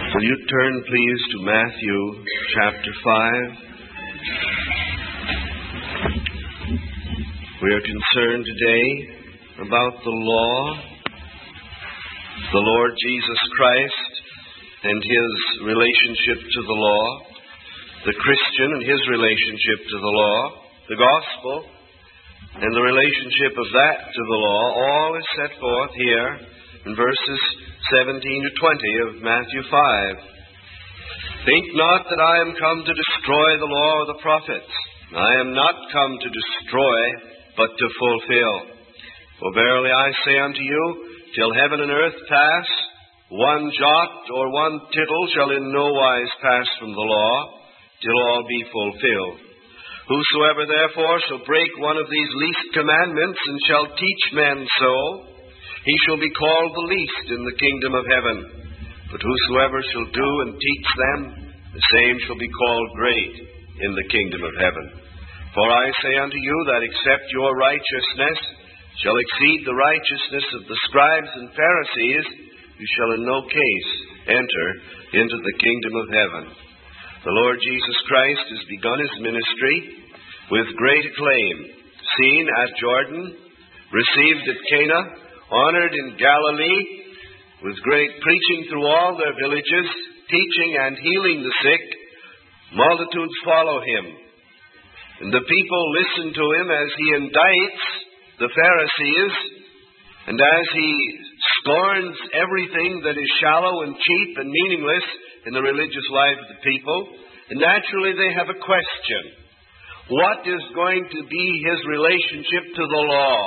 Will you turn, please, to Matthew chapter 5? We are concerned today about the law, the Lord Jesus Christ and His relationship to the law, the Christian and his relationship to the law, the gospel and the relationship of that to the law. All is set forth here in verses 17 to 20 of Matthew 5. Think not that I am come to destroy the law or the prophets. I am not come to destroy, but to fulfill. For verily I say unto you, till heaven and earth pass, one jot or one tittle shall in no wise pass from the law, till all be fulfilled. Whosoever therefore shall break one of these least commandments, and shall teach men so, he shall be called the least in the kingdom of heaven. But whosoever shall do and teach them, the same shall be called great in the kingdom of heaven. For I say unto you that except your righteousness shall exceed the righteousness of the scribes and Pharisees, you shall in no case enter into the kingdom of heaven. The Lord Jesus Christ has begun His ministry with great acclaim, seen at Jordan, received at Cana, honored in Galilee, with great preaching through all their villages, teaching and healing the sick. Multitudes follow Him. And the people listen to Him as He indicts the Pharisees, and as He scorns everything that is shallow and cheap and meaningless in the religious life of the people. And naturally they have a question. What is going to be His relationship to the law?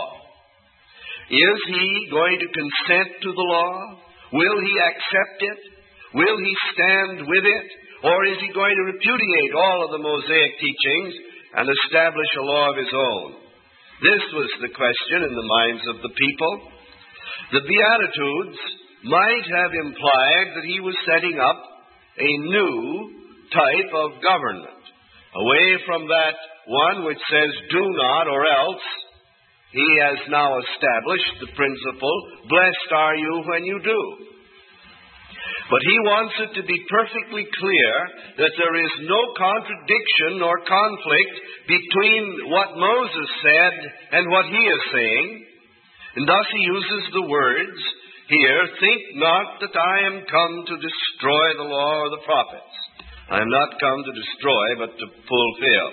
Is He going to consent to the law? Will He accept it? Will He stand with it? Or is He going to repudiate all of the Mosaic teachings and establish a law of His own? This was the question in the minds of the people. The Beatitudes might have implied that He was setting up a new type of government, away from that one which says, do not or else. He has now established the principle, blessed are you when you do. But He wants it to be perfectly clear that there is no contradiction nor conflict between what Moses said and what He is saying. And thus He uses the words here, think not that I am come to destroy the law or the prophets. I am not come to destroy, but to fulfill.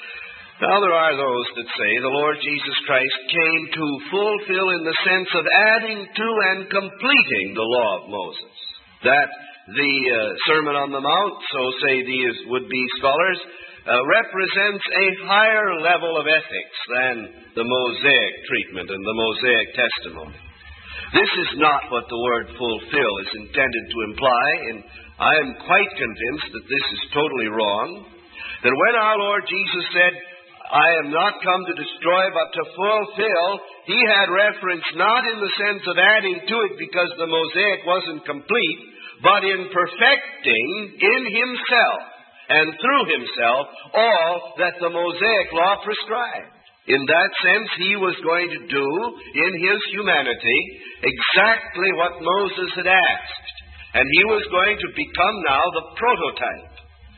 Now there are those that say the Lord Jesus Christ came to fulfill in the sense of adding to and completing the law of Moses. That the Sermon on the Mount, so say these would-be scholars, represents a higher level of ethics than the Mosaic treatment and the Mosaic testimony. This is not what the word fulfill is intended to imply, and I am quite convinced that this is totally wrong. That when our Lord Jesus said, I am not come to destroy but to fulfill, He had reference not in the sense of adding to it because the Mosaic wasn't complete, but in perfecting in Himself and through Himself all that the Mosaic law prescribed. In that sense, He was going to do in His humanity exactly what Moses had asked. And He was going to become now the prototype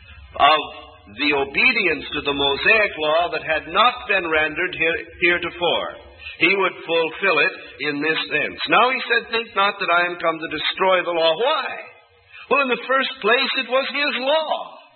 of the obedience to the Mosaic law that had not been rendered heretofore. He would fulfill it in this sense. Now He said, think not that I am come to destroy the law. Why? Well, in the first place, it was His law.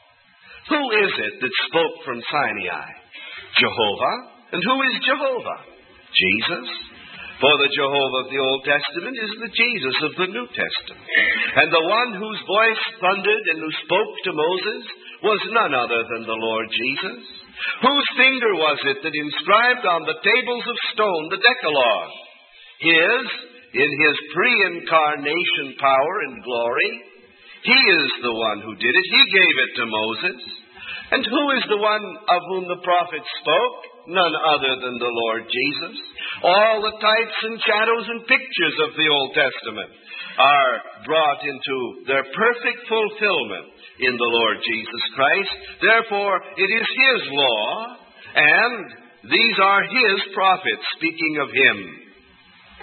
Who is it that spoke from Sinai? Jehovah. And who is Jehovah? Jesus. For the Jehovah of the Old Testament is the Jesus of the New Testament. And the one whose voice thundered and who spoke to Moses was none other than the Lord Jesus. Whose finger was it that inscribed on the tables of stone the Decalogue? His, in His pre-incarnation power and glory. He is the one who did it. He gave it to Moses. And who is the one of whom the prophets spoke? None other than the Lord Jesus. All the types and shadows and pictures of the Old Testament are brought into their perfect fulfillment in the Lord Jesus Christ. Therefore, it is His law, and these are His prophets speaking of Him.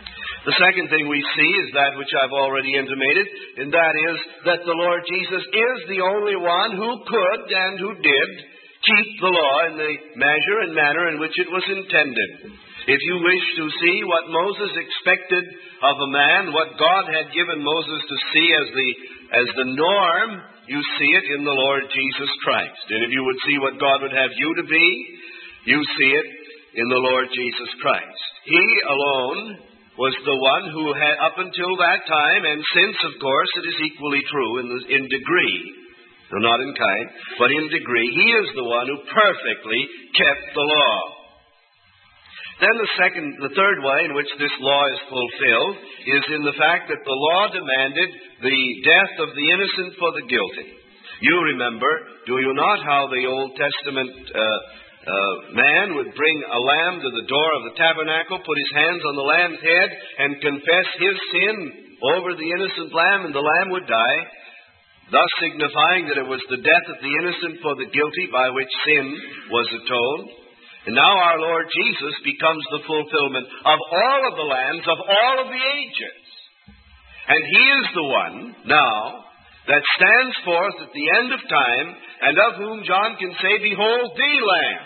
The second thing we see is that which I've already intimated, and that is that the Lord Jesus is the only one who could and who did keep the law in the measure and manner in which it was intended. If you wish to see what Moses expected of a man, what God had given Moses to see as the norm, you see it in the Lord Jesus Christ. And if you would see what God would have you to be, you see it in the Lord Jesus Christ. He alone was the one who had, up until that time, and since, of course, it is equally true in degree, no, not in kind, but in degree, he is the one who perfectly kept the law. Then the third way in which this law is fulfilled is in the fact that the law demanded the death of the innocent for the guilty. You remember, do you not, how the Old Testament man would bring a lamb to the door of the tabernacle, put his hands on the lamb's head, and confess his sin over the innocent lamb, and the lamb would die, thus signifying that it was the death of the innocent for the guilty by which sin was atoned. And now our Lord Jesus becomes the fulfillment of all of the lambs of all of the ages. And He is the one now that stands forth at the end of time, and of whom John can say, "Behold, the Lamb."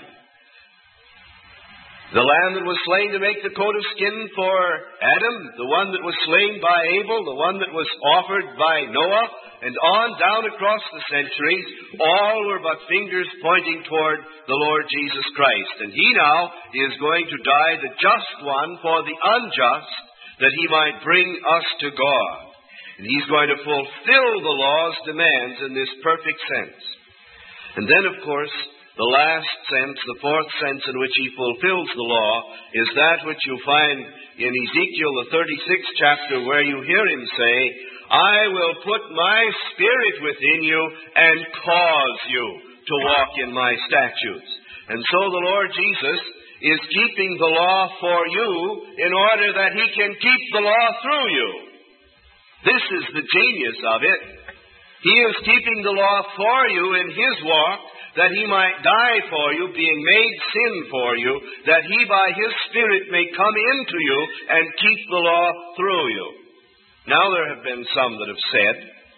The lamb that was slain to make the coat of skin for Adam, the one that was slain by Abel, the one that was offered by Noah, and on down across the centuries, all were but fingers pointing toward the Lord Jesus Christ. And He now is going to die, the just one, for the unjust, that He might bring us to God. And He's going to fulfill the law's demands in this perfect sense. And then, of course, the last sense, the fourth sense in which He fulfills the law, is that which you find in Ezekiel, the 36th chapter, where you hear Him say, "I will put my spirit within you and cause you to walk in my statutes." And so the Lord Jesus is keeping the law for you in order that He can keep the law through you. This is the genius of it. He is keeping the law for you in His walk, that He might die for you, being made sin for you, that He by His Spirit may come into you and keep the law through you. Now there have been some that have said,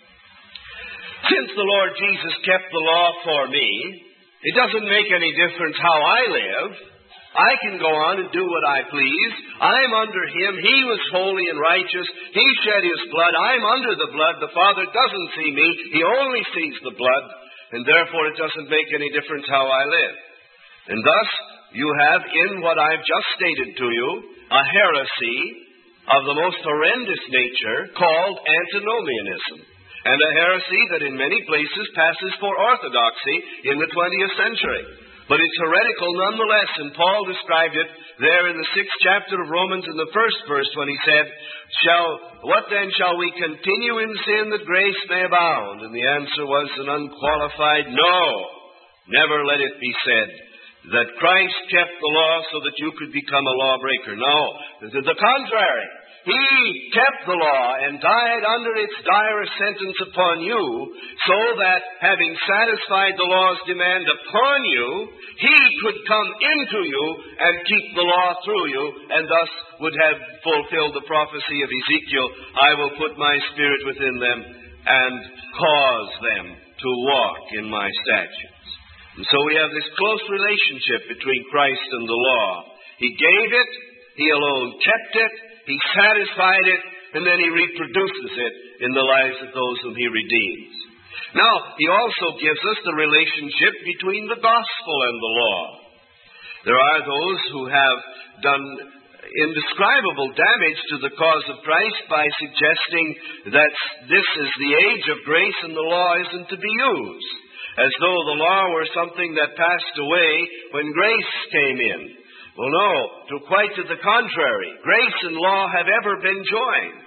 since the Lord Jesus kept the law for me, it doesn't make any difference how I live. I can go on and do what I please. I'm under Him. He was holy and righteous. He shed His blood. I'm under the blood. The Father doesn't see me. He only sees the blood. And therefore it doesn't make any difference how I live. And thus, you have in what I've just stated to you, a heresy of the most horrendous nature called antinomianism. And a heresy that in many places passes for orthodoxy in the 20th century. But it's heretical nonetheless, and Paul described it there in the 6th chapter of Romans in the 1st verse when he said, "What then shall we continue in sin that grace may abound?" And the answer was an unqualified no. Never let it be said that Christ kept the law so that you could become a lawbreaker. No, the contrary. He kept the law and died under its dire sentence upon you, so that, having satisfied the law's demand upon you, He could come into you and keep the law through you, and thus would have fulfilled the prophecy of Ezekiel, "I will put my spirit within them and cause them to walk in my statutes." And so we have this close relationship between Christ and the law. He gave it, He alone kept it, He satisfied it, and then He reproduces it in the lives of those whom He redeems. Now, He also gives us the relationship between the gospel and the law. There are those who have done indescribable damage to the cause of Christ by suggesting that this is the age of grace and the law isn't to be used, as though the law were something that passed away when grace came in. Well, no, quite to the contrary. Grace and law have ever been joined.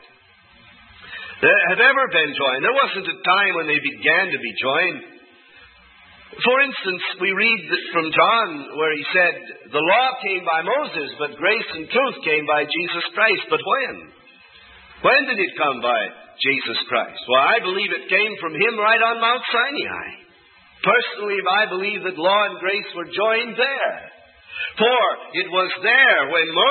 They have ever been joined. There wasn't a time when they began to be joined. For instance, we read from John where he said, "The law came by Moses, but grace and truth came by Jesus Christ." But when? When did it come by Jesus Christ? Well, I believe it came from Him right on Mount Sinai. Personally, I believe that law and grace were joined there. For it was there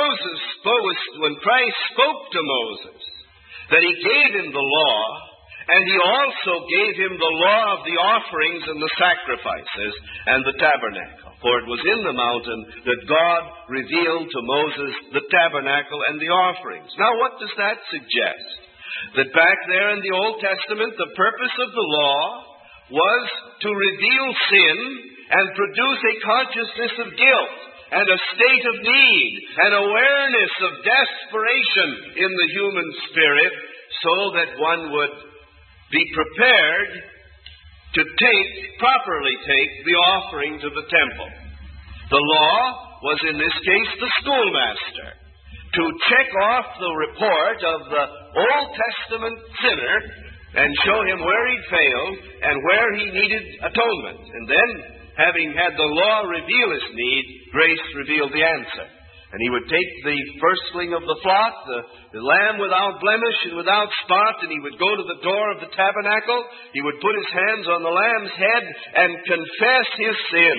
when Christ spoke to Moses, that he gave him the law, and he also gave him the law of the offerings and the sacrifices and the tabernacle. For it was in the mountain that God revealed to Moses the tabernacle and the offerings. Now what does that suggest? That back there in the Old Testament, the purpose of the law was to reveal sin and produce a consciousness of guilt and a state of need, an awareness of desperation in the human spirit, so that one would be prepared to properly take the offering to the temple. The law was in this case the schoolmaster, to check off the report of the Old Testament sinner and show him where he'd failed and where he needed atonement. And then, having had the law reveal his need, grace revealed the answer. And he would take the firstling of the flock, the lamb without blemish and without spot, and he would go to the door of the tabernacle. He would put his hands on the lamb's head and confess his sin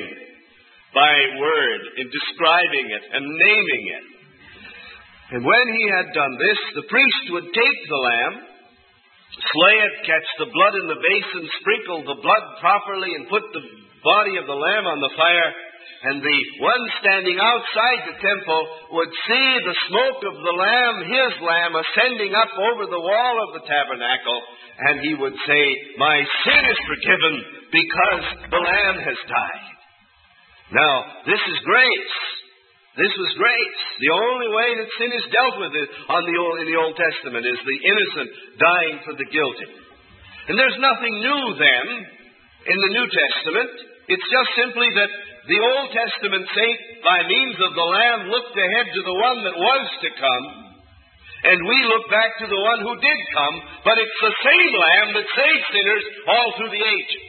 by word, in describing it and naming it. And when he had done this, the priest would take the lamb, slay it, catch the blood in the basin, sprinkle the blood properly, and put the body of the lamb on the fire. And the one standing outside the temple would see the smoke of the lamb, his lamb, ascending up over the wall of the tabernacle. And he would say, "My sin is forgiven because the lamb has died." Now, this is grace. This was grace. The only way that sin is dealt with in the Old Testament is the innocent dying for the guilty. And there's nothing new then in the New Testament. It's just simply that the Old Testament saint, by means of the Lamb, looked ahead to the one that was to come, and we look back to the one who did come, but it's the same Lamb that saved sinners all through the ages.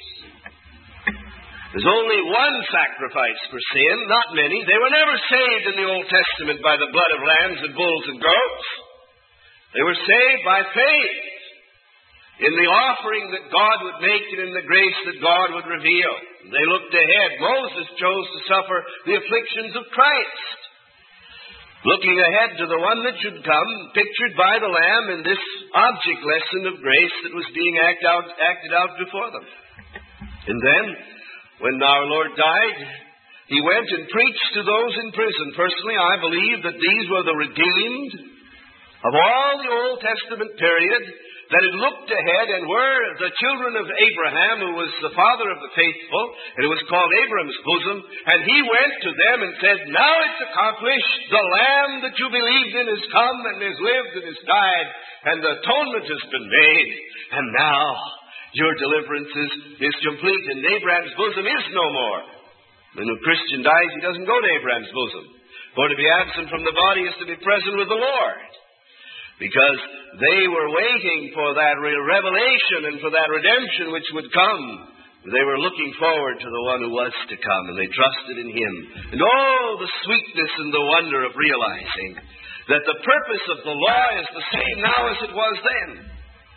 There's only one sacrifice for sin, not many. They were never saved in the Old Testament by the blood of lambs and bulls and goats. They were saved by faith in the offering that God would make and in the grace that God would reveal. They looked ahead. Moses chose to suffer the afflictions of Christ, looking ahead to the one that should come, pictured by the Lamb in this object lesson of grace that was being acted out before them. And then, when our Lord died, He went and preached to those in prison. Personally, I believe that these were the redeemed of all the Old Testament period, that had looked ahead and were the children of Abraham, who was the father of the faithful, and it was called Abraham's bosom. And he went to them and said, "Now it's accomplished. The Lamb that you believed in has come and has lived and has died, and the atonement has been made. And now your deliverance is complete, and Abraham's bosom is no more." When a Christian dies, he doesn't go to Abraham's bosom. For to be absent from the body is to be present with the Lord. Because they were waiting for that revelation and for that redemption which would come. They were looking forward to the one who was to come, and they trusted in Him. And oh, the sweetness and the wonder of realizing that the purpose of the law is the same now as it was then.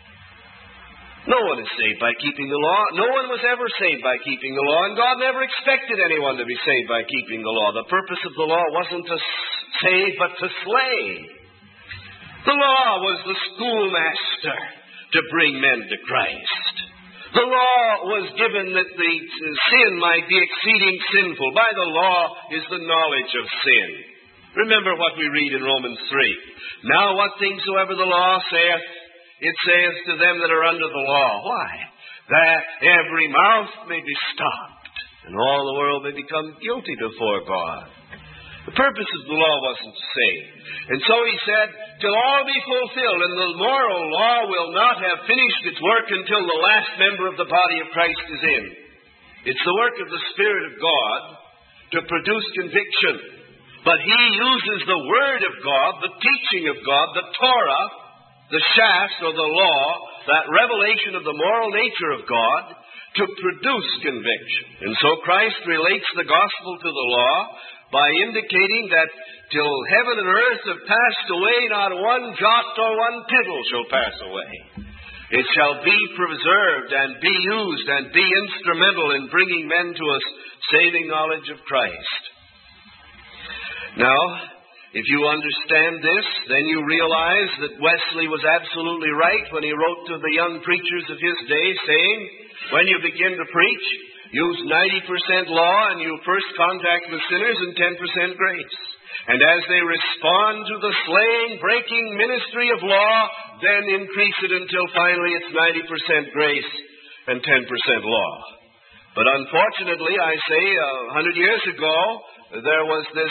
No one is saved by keeping the law. No one was ever saved by keeping the law, and God never expected anyone to be saved by keeping the law. The purpose of the law wasn't to save, but to slay. The law was the schoolmaster to bring men to Christ. The law was given that the sin might be exceeding sinful. By the law is the knowledge of sin. Remember what we read in Romans 3. "Now what things soever the law saith, it saith to them that are under the law." Why? "That every mouth may be stopped, and all the world may become guilty before God." The purpose of the law wasn't to save. And so he said, till all be fulfilled, and the moral law will not have finished its work until the last member of the body of Christ is in. It's the work of the Spirit of God to produce conviction. But He uses the Word of God, the teaching of God, the Torah, the shafts or the law, that revelation of the moral nature of God, to produce conviction. And so Christ relates the gospel to the law by indicating that till heaven and earth have passed away, not one jot or one tittle shall pass away. It shall be preserved and be used and be instrumental in bringing men to a saving knowledge of Christ. Now, if you understand this, then you realize that Wesley was absolutely right when he wrote to the young preachers of his day, saying, when you begin to preach, use 90% law and you first contact the sinners and 10% grace. And as they respond to the slaying, breaking ministry of law, then increase it until finally it's 90% grace and 10% law. But unfortunately, I say, 100 years ago, there was this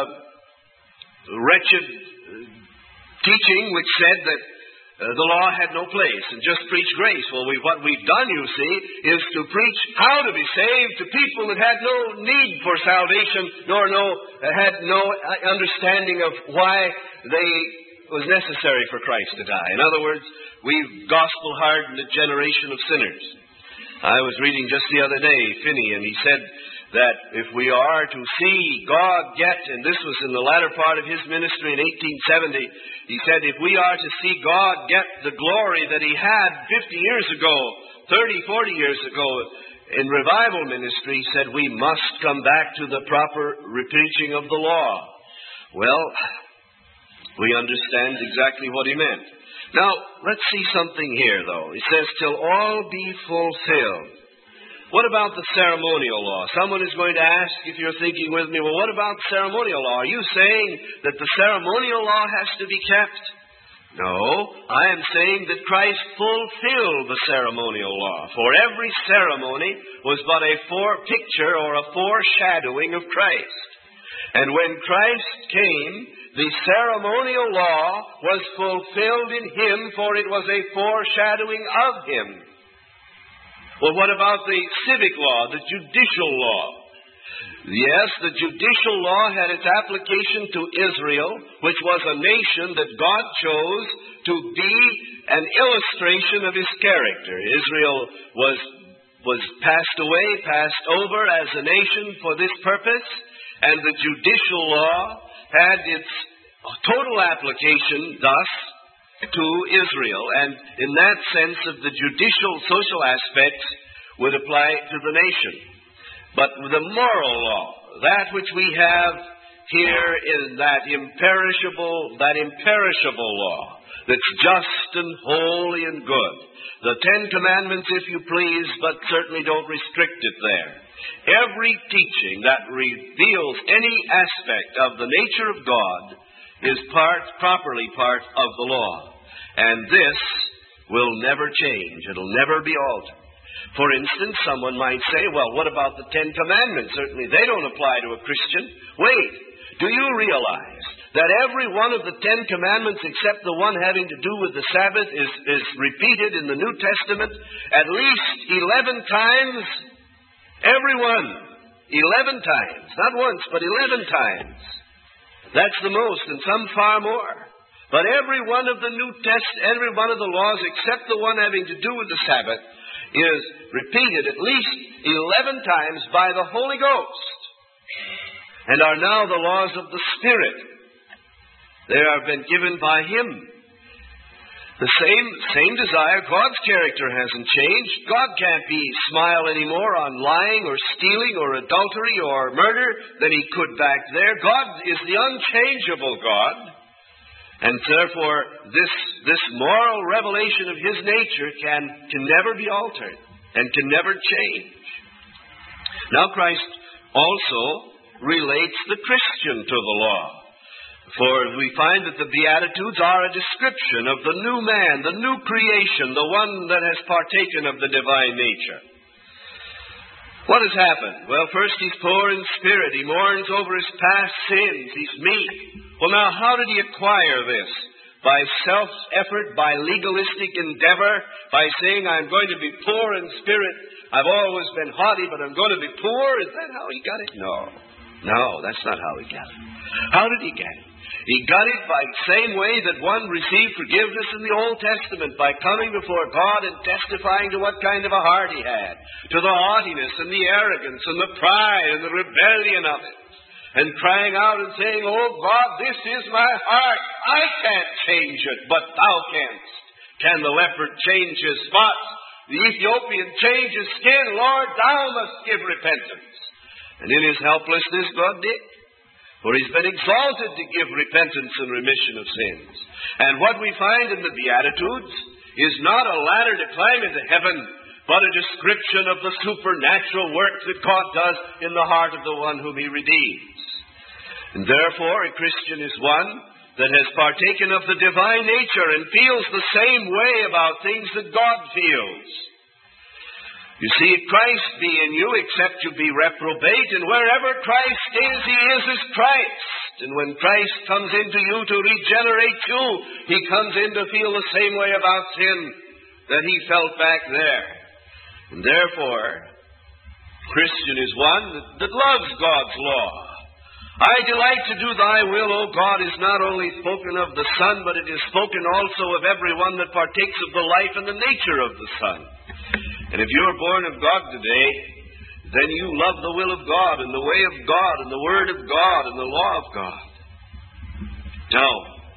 wretched teaching which said that the law had no place and just preach grace. Well, what we've done, you see, is to preach how to be saved to people that had no need for salvation, nor had no understanding of why it was necessary for Christ to die. In other words, we've gospel-hardened a generation of sinners. I was reading just the other day, Finney, and he said that if we are to see God get, and this was in the latter part of his ministry in 1870, he said if we are to see God get the glory that he had 50 years ago, 30, 40 years ago in revival ministry, he said we must come back to the proper preaching of the law. Well, we understand exactly what he meant. Now, let's see something here, though. It says, till all be fulfilled. What about the ceremonial law? Someone is going to ask, if you're thinking with me, well, what about ceremonial law? Are you saying that the ceremonial law has to be kept? No, I am saying that Christ fulfilled the ceremonial law. For every ceremony was but a forepicture or a foreshadowing of Christ. And when Christ came, the ceremonial law was fulfilled in him, for it was a foreshadowing of him. Well, what about the civic law, the judicial law? Yes, the judicial law had its application to Israel, which was a nation that God chose to be an illustration of his character. Israel was passed away, passed over as a nation for this purpose, and the judicial law had its total application thus to Israel. And in that sense of the judicial social aspects would apply to the nation. But the moral law, that which we have here in that imperishable law, that's just and holy and good. The Ten Commandments, if you please, but certainly don't restrict it there. Every teaching that reveals any aspect of the nature of God is properly part of the law. And this will never change. It'll never be altered. For instance, someone might say, well, what about the Ten Commandments? Certainly they don't apply to a Christian. Wait, do you realize that every one of the Ten Commandments, except the one having to do with the Sabbath, is repeated in the New Testament at least 11 times? Every one. 11 times. Not once, but 11 times. That's the most, and some far more. But every one of the every one of the laws, except the one having to do with the Sabbath, is repeated at least 11 times by the Holy Ghost, and are now the laws of the Spirit. They have been given by Him. The same desire, God's character hasn't changed. God can't smile anymore on lying or stealing or adultery or murder than He could back there. God is the unchangeable God. And therefore, this moral revelation of His nature can never be altered and can never change. Now Christ also relates the Christian to the law. For we find that the Beatitudes are a description of the new man, the new creation, the one that has partaken of the divine nature. What has happened? Well, first he's poor in spirit. He mourns over his past sins. He's meek. Well, now, how did he acquire this? By self-effort, by legalistic endeavor, by saying, I'm going to be poor in spirit. I've always been haughty, but I'm going to be poor. Is that how he got it? No, that's not how he got it. How did he get it? He got it by the same way that one received forgiveness in the Old Testament, by coming before God and testifying to what kind of a heart he had, to the haughtiness and the arrogance and the pride and the rebellion of it, and crying out and saying, Oh God, this is my heart. I can't change it, but Thou canst. Can the leopard change his spots? The Ethiopian change his skin? Lord, Thou must give repentance. And in his helplessness, God did. For He's been exalted to give repentance and remission of sins. And what we find in the Beatitudes is not a ladder to climb into heaven, but a description of the supernatural work that God does in the heart of the one whom He redeems. And therefore, a Christian is one that has partaken of the divine nature and feels the same way about things that God feels. You see, if Christ be in you, except you be reprobate, and wherever Christ is, He is as Christ. And when Christ comes into you to regenerate you, He comes in to feel the same way about sin that He felt back there. And therefore, Christian is one that loves God's law. I delight to do Thy will, O God, is not only spoken of the Son, but it is spoken also of everyone that partakes of the life and the nature of the Son. And if you're born of God today, then you love the will of God and the way of God and the Word of God and the law of God. Now,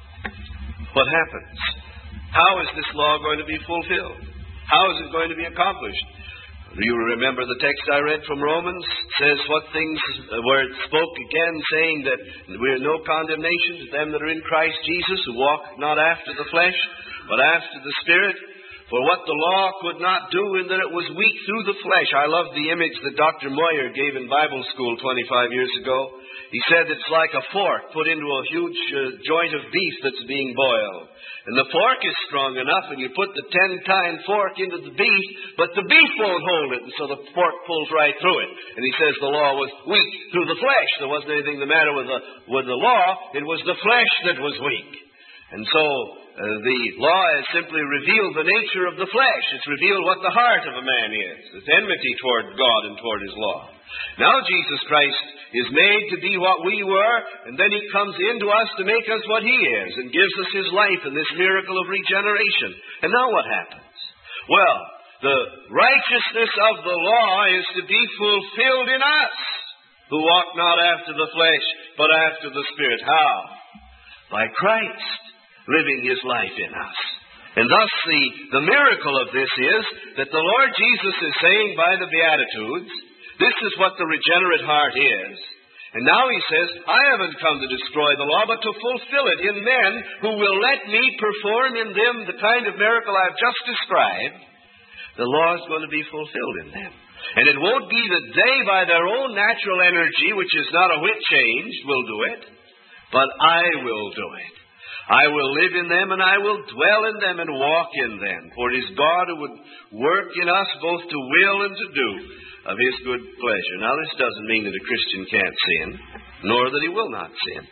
what happens? How is this law going to be fulfilled? How is it going to be accomplished? You remember the text I read from Romans? It says what things, where it spoke again, saying that we are no condemnation to them that are in Christ Jesus, who walk not after the flesh, but after the Spirit. For what the law could not do, in that it was weak through the flesh. I love the image that Dr. Moyer gave in Bible school 25 years ago. He said it's like a fork put into a huge joint of beef that's being boiled. And the fork is strong enough, and you put the 10-tine fork into the beef, but the beef won't hold it, and so the fork pulls right through it. And he says the law was weak through the flesh. There wasn't anything the matter with the law. It was the flesh that was weak. And so the law has simply revealed the nature of the flesh. It's revealed what the heart of a man is. It's enmity toward God and toward His law. Now Jesus Christ is made to be what we were, and then He comes into us to make us what He is, and gives us His life in this miracle of regeneration. And now what happens? Well, the righteousness of the law is to be fulfilled in us, who walk not after the flesh, but after the Spirit. How? By Christ living His life in us. And thus the miracle of this is that the Lord Jesus is saying by the Beatitudes, this is what the regenerate heart is. And now He says, I haven't come to destroy the law, but to fulfill it in men who will let me perform in them the kind of miracle I've just described. The law is going to be fulfilled in them. And it won't be that they, by their own natural energy, which is not a whit changed, will do it, but I will do it. I will live in them, and I will dwell in them and walk in them. For it is God who would work in us both to will and to do of His good pleasure. Now, this doesn't mean that a Christian can't sin, nor that he will not sin.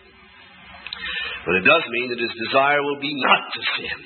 But it does mean that his desire will be not to sin.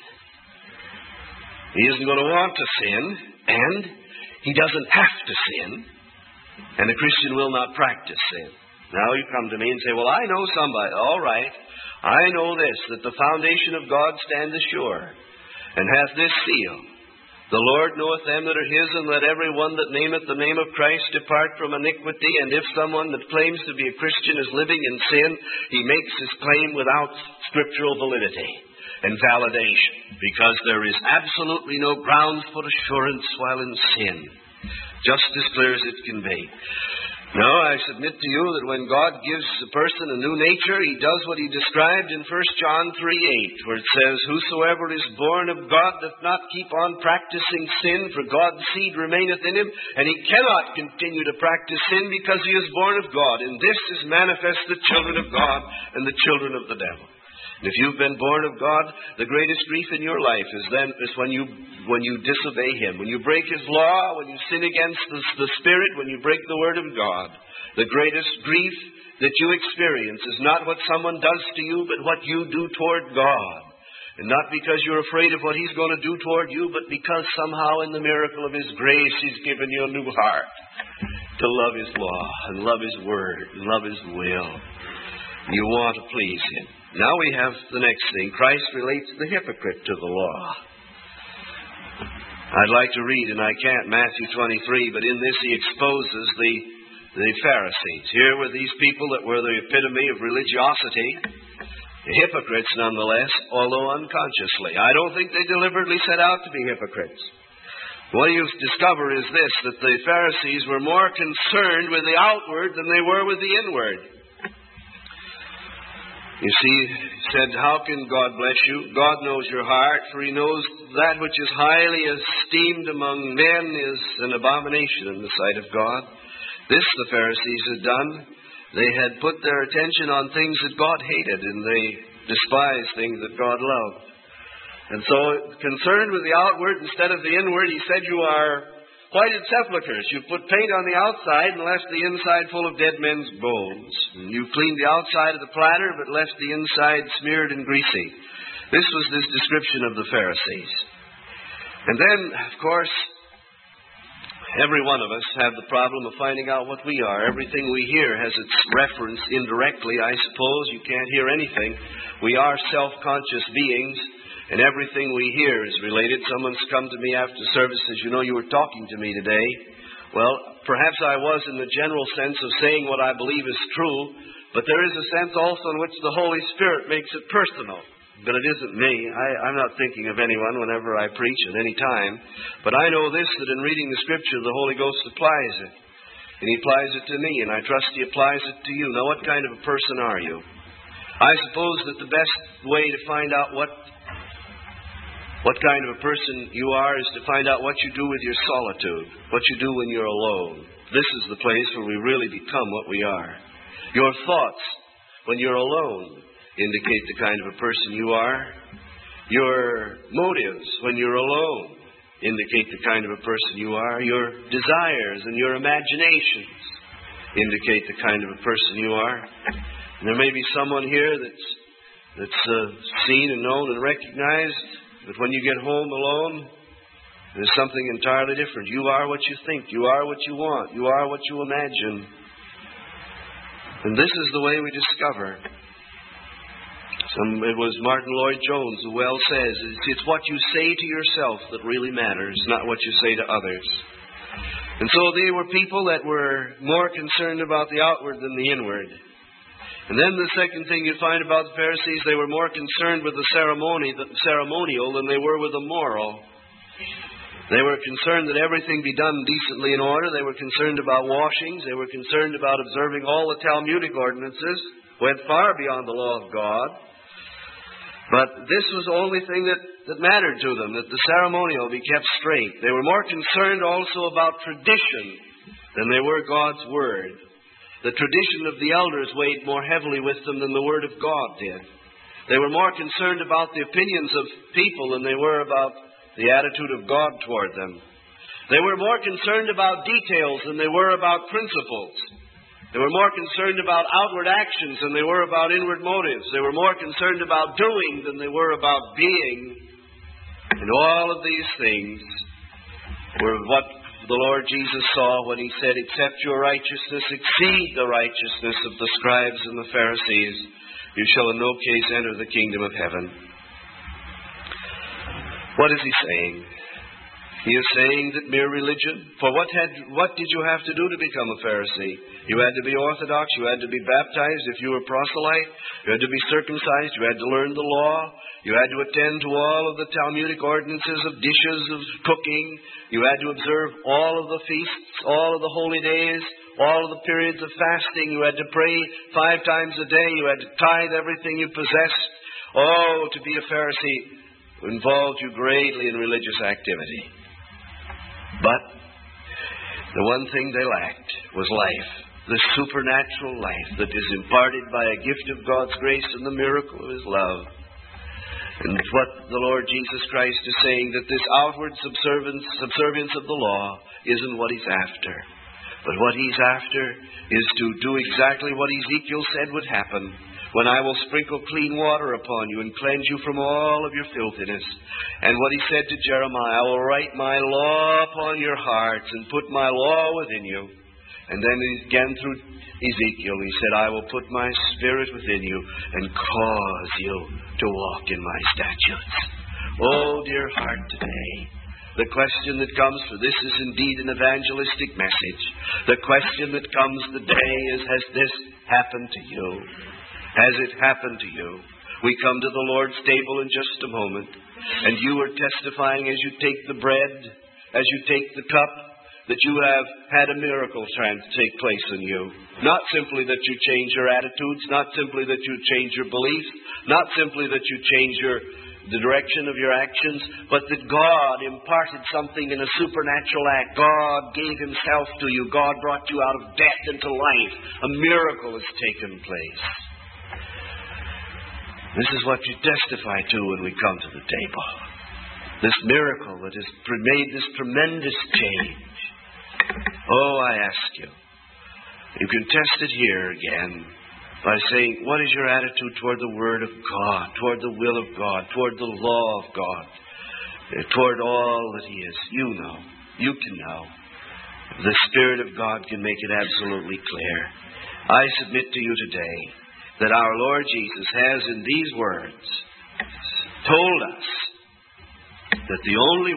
He isn't going to want to sin, and he doesn't have to sin, and a Christian will not practice sin. Now you come to me and say, well, I know somebody. All right. I know this, that the foundation of God standeth sure, and hath this seal. The Lord knoweth them that are His, and let every one that nameth the name of Christ depart from iniquity. And if someone that claims to be a Christian is living in sin, he makes his claim without scriptural validity and validation, because there is absolutely no grounds for assurance while in sin, just as clear as it can be. No, I submit to you that when God gives a person a new nature, He does what He described in 1 John 3:8, where it says, whosoever is born of God doth not keep on practicing sin, for God's seed remaineth in him, and he cannot continue to practice sin because he is born of God. In this is manifest the children of God and the children of the devil. And if you've been born of God, the greatest grief in your life is when you disobey Him, when you break His law, when you sin against the Spirit, when you break the Word of God. The greatest grief that you experience is not what someone does to you, but what you do toward God. And not because you're afraid of what He's going to do toward you, but because somehow in the miracle of His grace He's given you a new heart to love His law and love His Word and love His will. You want to please Him. Now we have the next thing. Christ relates the hypocrite to the law. I'd like to read, and I can't, Matthew 23, but in this He exposes the Pharisees. Here were these people that were the epitome of religiosity, hypocrites nonetheless, although unconsciously. I don't think they deliberately set out to be hypocrites. What you discover is this, that the Pharisees were more concerned with the outward than they were with the inward. You see, he said, how can God bless you? God knows your heart, for he knows that which is highly esteemed among men is an abomination in the sight of God. This the Pharisees had done. They had put their attention on things that God hated, and they despised things that God loved. And so, concerned with the outward instead of the inward, he said, you are whited sepulchres. You've put paint on the outside and left the inside full of dead men's bones. And you've cleaned the outside of the platter, but left the inside smeared and greasy. This was this description of the Pharisees. And then, of course, every one of us have the problem of finding out what we are. Everything we hear has its reference indirectly, I suppose. You can't hear anything. We are self-conscious beings. And everything we hear is related. Someone's come to me after service and says, you know, you were talking to me today. Well, perhaps I was in the general sense of saying what I believe is true, but there is a sense also in which the Holy Spirit makes it personal. But it isn't me. I'm not thinking of anyone whenever I preach at any time. But I know this, that in reading the Scripture, the Holy Ghost applies it. And he applies it to me, and I trust he applies it to you. Now, what kind of a person are you? I suppose that the best way to find out what kind of a person you are is to find out what you do with your solitude, what you do when you're alone. This is the place where we really become what we are. Your thoughts when you're alone indicate the kind of a person you are. Your motives when you're alone indicate the kind of a person you are. Your desires and your imaginations indicate the kind of a person you are. And there may be someone here that's seen and known and recognized. But when you get home alone, there's something entirely different. You are what you think. You are what you want. You are what you imagine. And this is the way we discover. It was Martin Lloyd-Jones who well says, it's what you say to yourself that really matters, not what you say to others. And so they were people that were more concerned about the outward than the inward. And then the second thing you find about the Pharisees, they were more concerned with the ceremonial than they were with the moral. They were concerned that everything be done decently in order. They were concerned about washings. They were concerned about observing all the Talmudic ordinances. Went far beyond the law of God. But this was the only thing that mattered to them, that the ceremonial be kept straight. They were more concerned also about tradition than they were God's Word. The tradition of the elders weighed more heavily with them than the Word of God did. They were more concerned about the opinions of people than they were about the attitude of God toward them. They were more concerned about details than they were about principles. They were more concerned about outward actions than they were about inward motives. They were more concerned about doing than they were about being. And all of these things were what the Lord Jesus saw when he said, except your righteousness exceed the righteousness of the scribes and the Pharisees, you shall in no case enter the kingdom of heaven. What is he saying? He is saying that mere religion, for what did you have to do to become a Pharisee? You had to be Orthodox, you had to be baptized if you were proselyte, you had to be circumcised, you had to learn the law, you had to attend to all of the Talmudic ordinances of dishes, of cooking, you had to observe all of the feasts, all of the holy days, all of the periods of fasting, you had to pray 5 times a day, you had to tithe everything you possessed. Oh, to be a Pharisee involved you greatly in religious activity. But the one thing they lacked was life, the supernatural life that is imparted by a gift of God's grace and the miracle of His love. And what the Lord Jesus Christ is saying, that this outward subservience of the law isn't what He's after. But what He's after is to do exactly what Ezekiel said would happen. When I will sprinkle clean water upon you and cleanse you from all of your filthiness. And what he said to Jeremiah, I will write my law upon your hearts and put my law within you. And then again through Ezekiel, he said, I will put my spirit within you and cause you to walk in my statutes. Oh, dear heart, today, the question that comes, for this is indeed an evangelistic message. The question that comes today is, has this happened to you? Has it happened to you? We come to the Lord's table in just a moment, and you are testifying as you take the bread, as you take the cup, that you have had a miracle take place in you. Not simply that you change your attitudes, not simply that you change your beliefs, not simply that you change the direction of your actions, but that God imparted something in a supernatural act. God gave Himself to you. God brought you out of death into life. A miracle has taken place. This is what you testify to when we come to the table. This miracle that has made this tremendous change. Oh, I ask you, you can test it here again by saying, what is your attitude toward the Word of God, toward the will of God, toward the law of God, toward all that He is? You know. You can know. The Spirit of God can make it absolutely clear. I submit to you today that our Lord Jesus has in these words told us that the only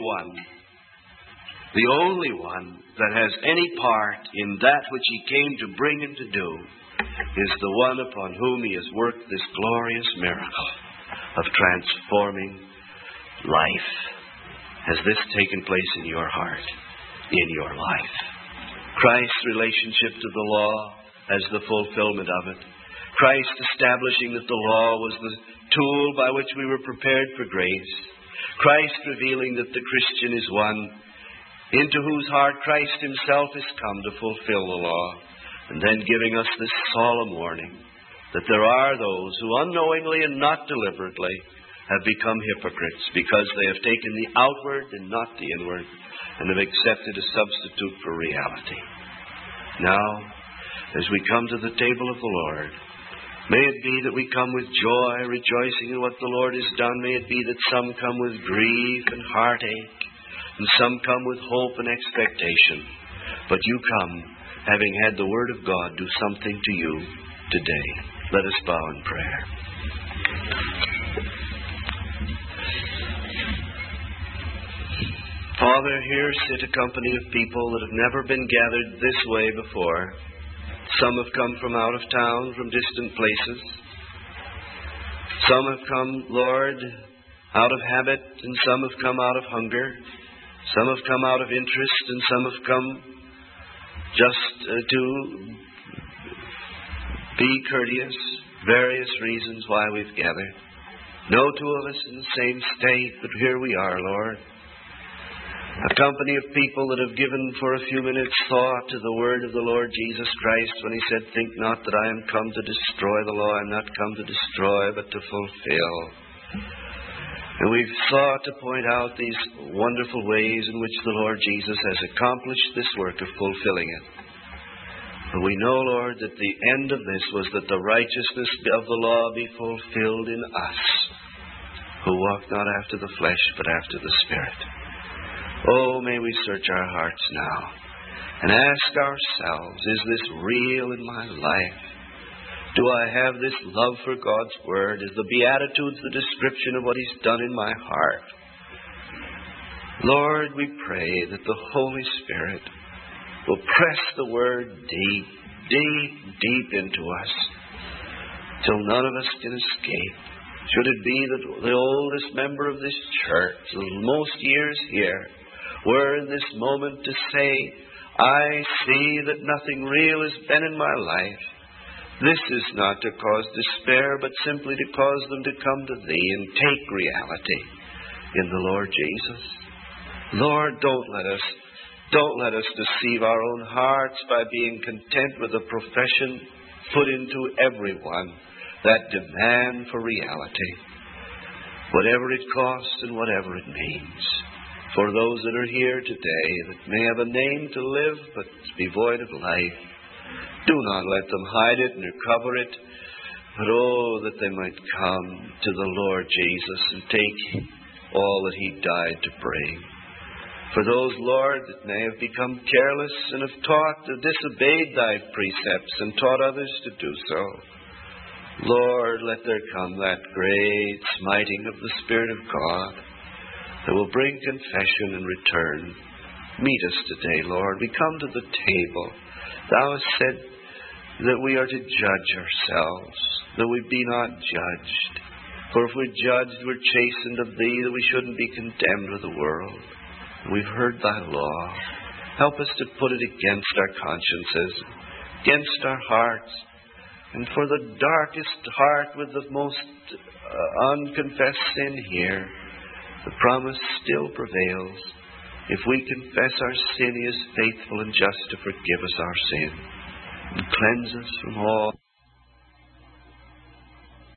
one that has any part in that which He came to bring and to do is the one upon whom He has worked this glorious miracle of transforming life. Has this taken place in your heart, in your life? Christ's relationship to the law as the fulfillment of it. Christ establishing that the law was the tool by which we were prepared for grace. Christ revealing that the Christian is one into whose heart Christ Himself is come to fulfill the law. And then giving us this solemn warning that there are those who unknowingly and not deliberately have become hypocrites because they have taken the outward and not the inward and have accepted a substitute for reality. Now, as we come to the table of the Lord, may it be that we come with joy, rejoicing in what the Lord has done. May it be that some come with grief and heartache, and some come with hope and expectation. But you come having had the Word of God do something to you today. Let us bow in prayer. Father, here sit a company of people that have never been gathered this way before. Some have come from out of town, from distant places. Some have come, Lord, out of habit, and some have come out of hunger. Some have come out of interest, and some have come just to be courteous. Various reasons why we've gathered. No two of us in the same state, but here we are, Lord. A company of people that have given for a few minutes thought to the word of the Lord Jesus Christ when He said, think not that I am come to destroy the law. I am not come to destroy, but to fulfill. And we've sought to point out these wonderful ways in which the Lord Jesus has accomplished this work of fulfilling it. But we know, Lord, that the end of this was that the righteousness of the law be fulfilled in us, who walk not after the flesh, but after the Spirit. Oh, may we search our hearts now and ask ourselves, is this real in my life? Do I have this love for God's Word? Is the Beatitudes the description of what He's done in my heart? Lord, we pray that the Holy Spirit will press the Word deep, deep, deep into us till none of us can escape. Should it be that the oldest member of this church, the most years here, were in this moment to say, I see that nothing real has been in my life. This is not to cause despair, but simply to cause them to come to Thee and take reality in the Lord Jesus. Lord, don't let us deceive our own hearts by being content with a profession put into everyone, that demand for reality, whatever it costs and whatever it means. For those that are here today that may have a name to live but be void of life, do not let them hide it nor cover it, but oh, that they might come to the Lord Jesus and take all that He died to bring. For those, Lord, that may have become careless and have disobeyed Thy precepts and taught others to do so, Lord, let there come that great smiting of the Spirit of God that will bring confession and return. Meet us today, Lord. We come to the table. Thou hast said that we are to judge ourselves, that we be not judged. For if we're judged, we're chastened of Thee, that we shouldn't be condemned with the world. We've heard Thy law. Help us to put it against our consciences, against our hearts. And for the darkest heart with the most unconfessed sin here, the promise still prevails. If we confess our sin, He is faithful and just to forgive us our sin and cleanse us from all